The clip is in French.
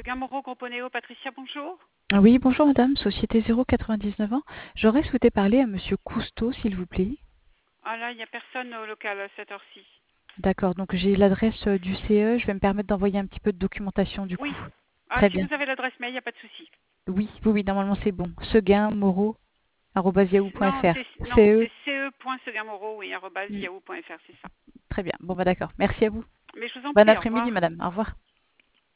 Gamoro, Groupe Néo, Patricia, bonjour. Oui, bonjour madame, Société 099 ans. J'aurais souhaité parler à monsieur Cousteau, s'il vous plaît. Ah là, il n'y a personne au local à cette heure-ci. D'accord, donc j'ai l'adresse du CE, je vais me permettre d'envoyer un petit peu de documentation du coup. Oui. Ah, Très si bien. vous avez l'adresse mail, il n'y a pas de souci. Oui, oui, oui, normalement c'est bon. Non, seguinmoro@yahoo.fr. c'est CE. ce.segamoro, oui, Hmm, @yahoo.fr, c'est ça. très bien. Bon bah d'accord. Merci à vous. Mais je vous en Bon prie, au après-midi revoir. madame. Au revoir.